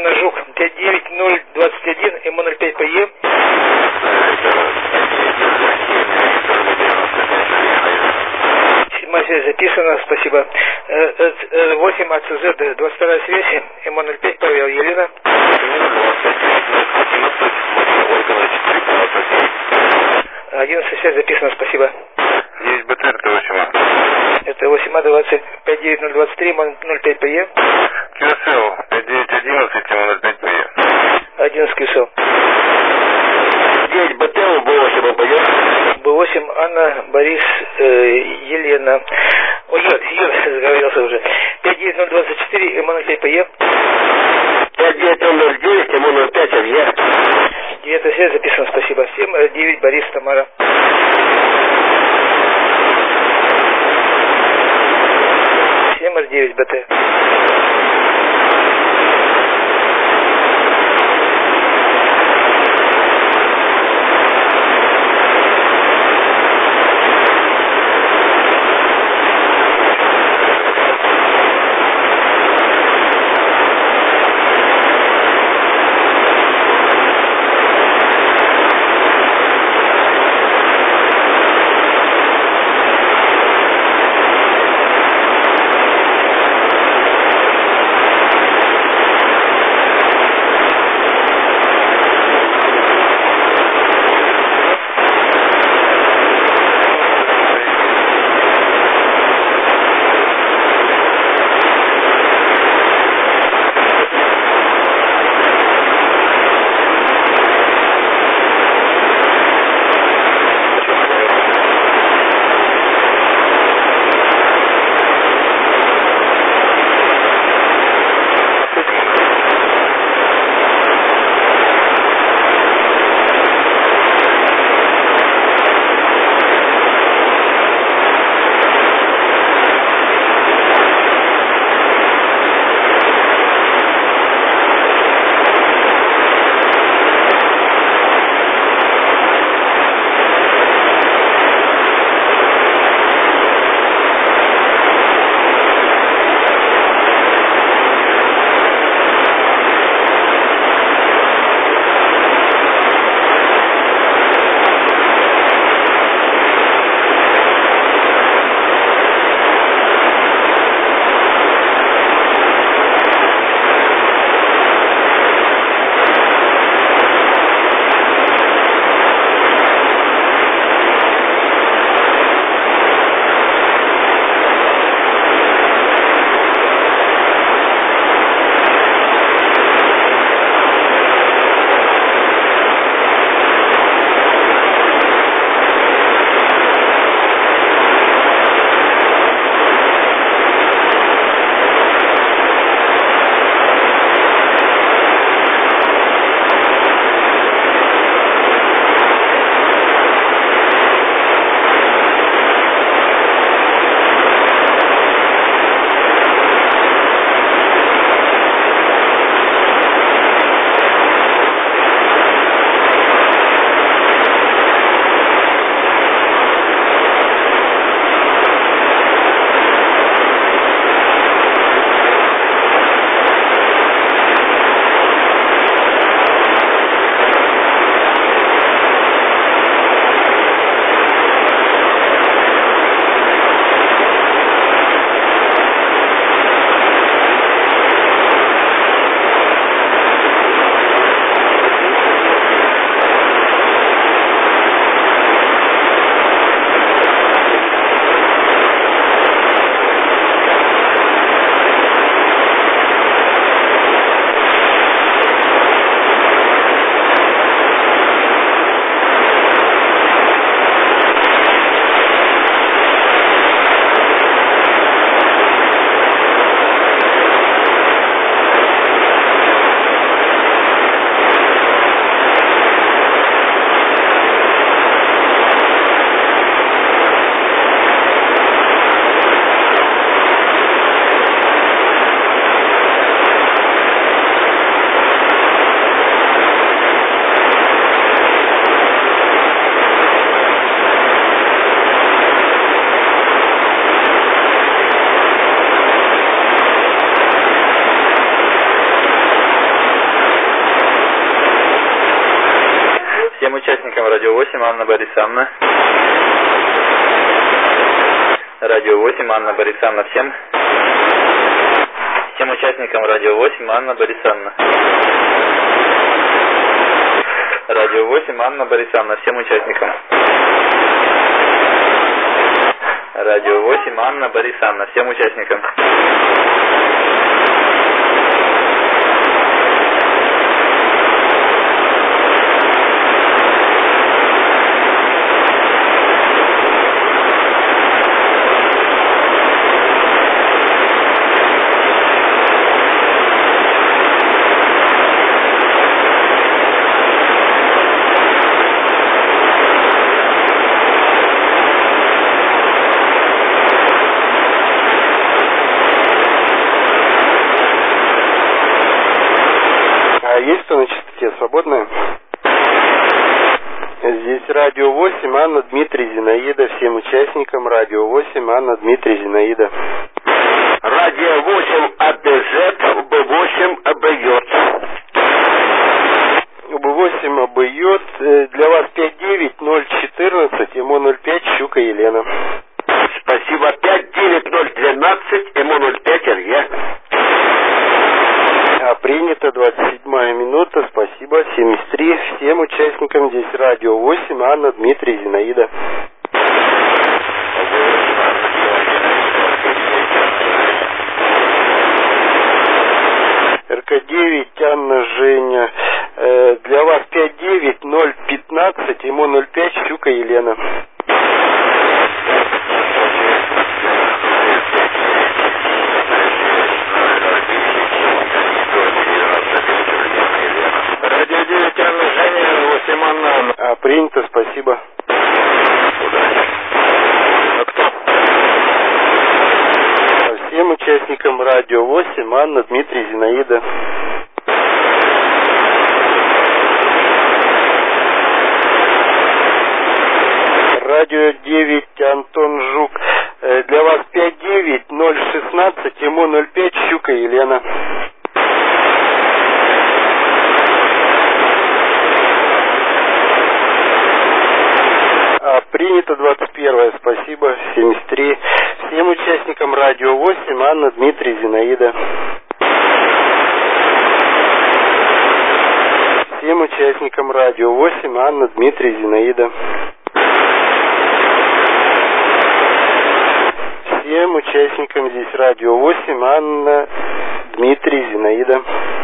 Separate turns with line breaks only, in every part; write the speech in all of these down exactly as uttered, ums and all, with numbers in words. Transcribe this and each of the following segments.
Анна Жук, пять девять ноль двадцать один, эм ноль пять пэ е. Седьмая связь записана, спасибо. восемь а цэ зет, двадцать вторая связь, эм ноль пять, Павел, Елена. одиннадцатая связь записана, спасибо.
девять бэ тэ, это восемь а.
Это восемь а двадцать пять девять ноль двадцать три, эм ноль пять пэ е.
кью эс эл пять девять одиннадцать, эм ноль пять пэ е.
одиннадцать кью эс эл.
девять бэ тэ, бэ восемь пэ е.
бэ восемь, Анна, Борис, э, Елена. Ой, Юр, Юр, заговорился уже. пять девять ноль двадцать четыре, эм ноль пять пэ е.
пять девять ноль девять, эм ноль пять пэ е.
девятая связь записана, спасибо. семь девять, Борис, Тамара. семь девять бэ тэ.
Всем участникам Радио восемь, Анна Борисовна. Радио восемь, Анна Борисовна, всем. Всем участникам Радио восемь, Анна Борисовна. Радио восемь, Анна Борисовна, всем участникам. Радио восемь, Анна Борисовна, всем участникам.
Есть кто на частоте? Свободная? Здесь Радио восемь, Анна, Дмитрий, Зинаида. Всем участникам Радио восемь, Анна, Дмитрий, Зинаида.
Радио восемь АБЗ, Б восемь АБЙ.
Б восемь АБЙ. Для вас пять девять ноль четырнадцать, ЭМО ноль пять, Щука Елена.
Спасибо. пять девять ноль двенадцать, ЭМО ноль пять, РЕ.
А, принято. двадцать седьмая минута. Спасибо. семьдесят три. Всем участникам здесь Радио восемь, Анна, Дмитрий, Зинаида. РК девять, Анна, Женя. Э, для вас пять девять ноль пятнадцать, ЭМО ноль пять, Щука Елена.
Радио девять, Анна, Женя, восемь, Анна.
А, принято. Спасибо.
А кто?
Всем участникам Радио восемь, Анна, Дмитрий, Зинаида. Радио девять, Антон Жук. Э, для вас пять девять ноль шестнадцать, ЭМО ноль пять, Щука Елена. А, принято. двадцать первое. Спасибо. семьдесят три. Всем участникам Радио восемь, Анна, Дмитрий, Зинаида. Всем участникам Радио восемь, Анна, Дмитрий, Зинаида. Всем участникам здесь Радио восемь, Анна, Дмитрий, Зинаида.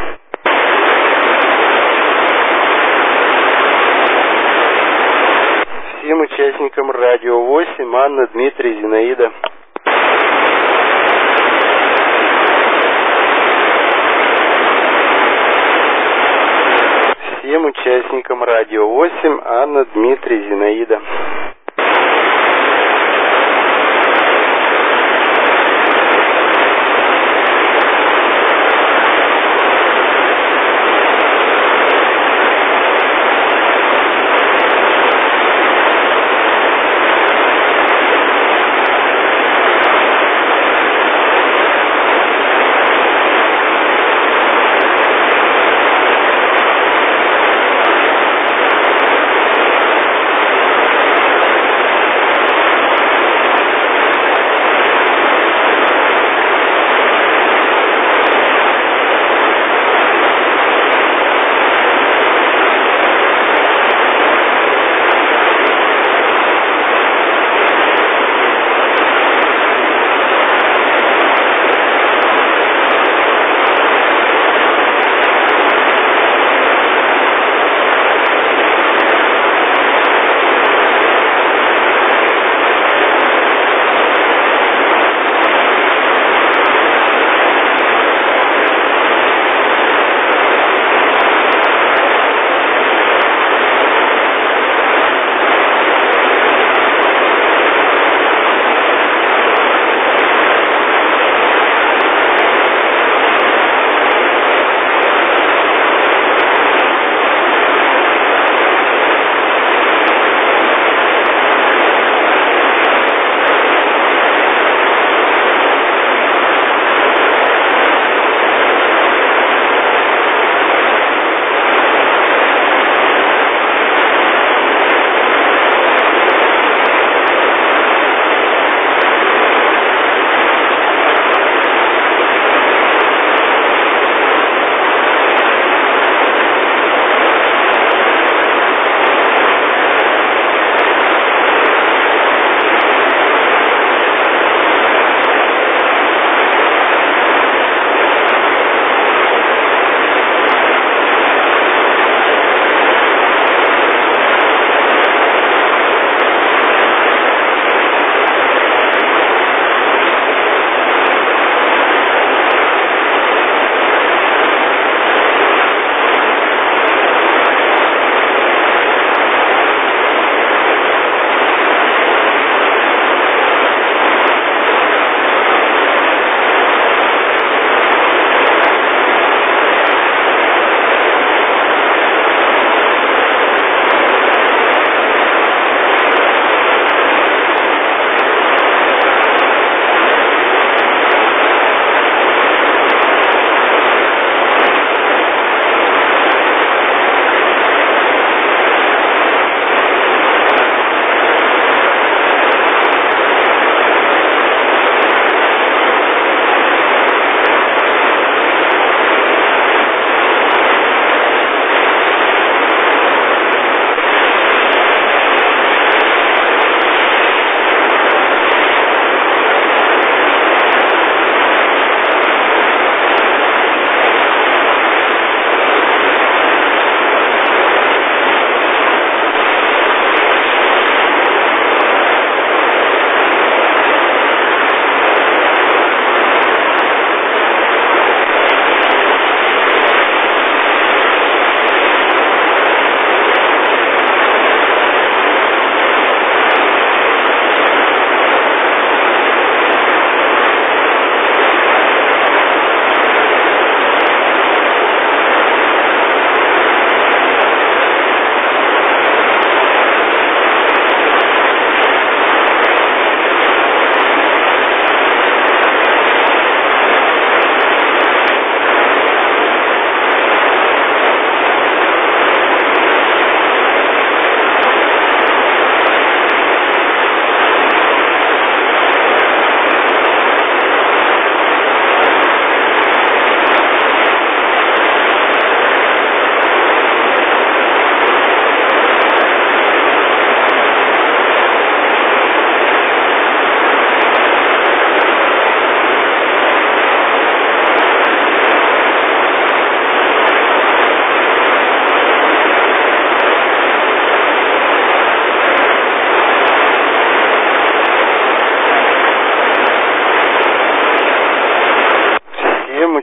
Всем участникам Радио восемь, Анна, Дмитрий, Зинаида. Всем участникам Радио восемь, Анна, Дмитрий, Зинаида.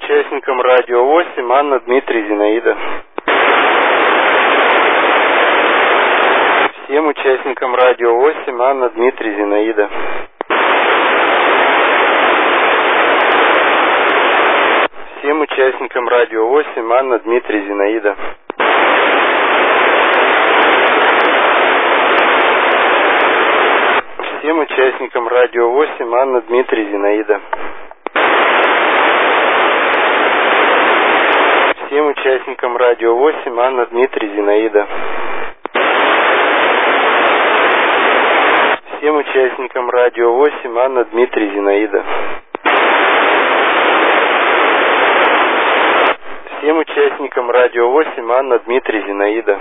участникам радио восемь Анна, Дмитрий, Зинаида. Всем участникам радио восемь Анна, Дмитрий, Зинаида. Всем участникам радио восемь Анна, Дмитрий, Зинаида. Всем участникам радио восемь Анна, Дмитрий, Зинаида. Всем участникам радио восемь Анна, Дмитрий, Зинаида. Всем участникам радио восемь Анна, Дмитрий, Зинаида. Всем участникам радио восемь Анна, Дмитрий, Зинаида.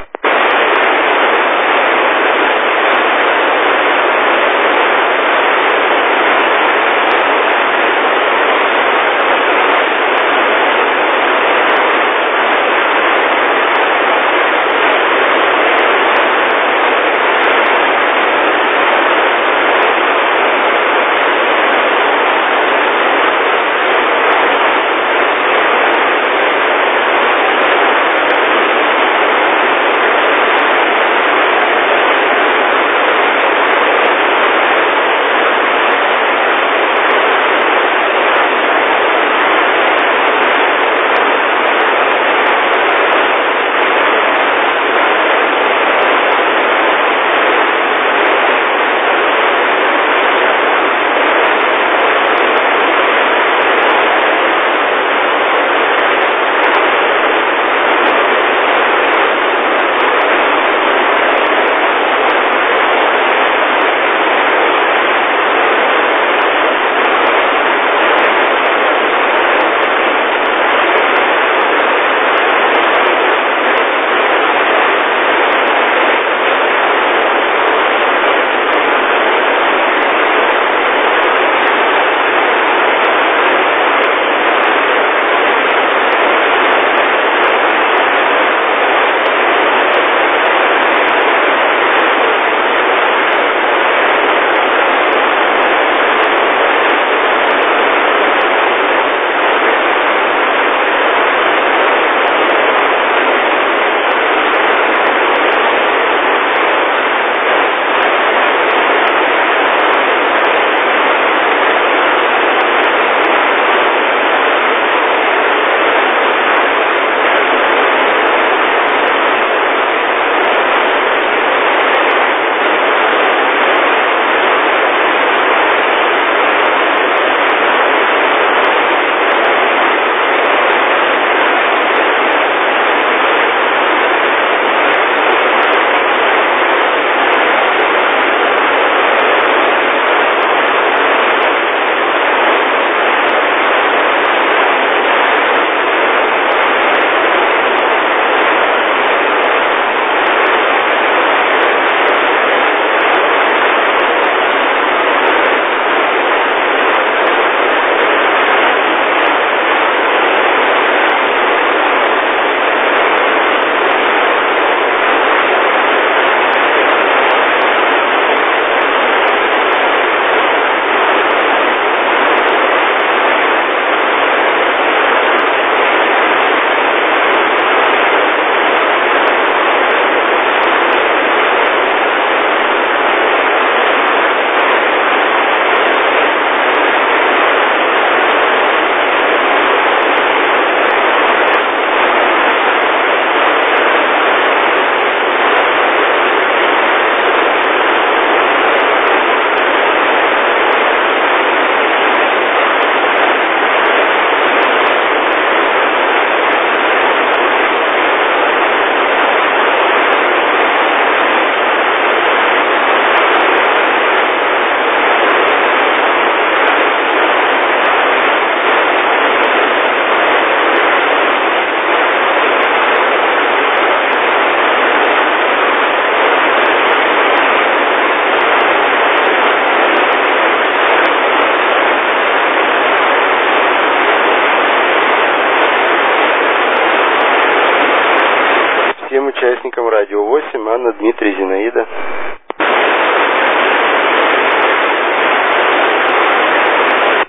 участникам радио восемь Анна, Дмитрий, Зинаида. Всем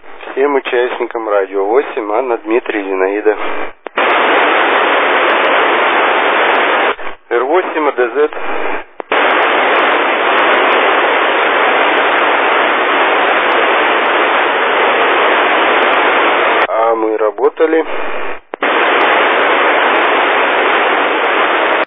всем участникам Радио восемь, Анна, Дмитрий, Зинаида. эр восемь а дэ зет. А мы работали.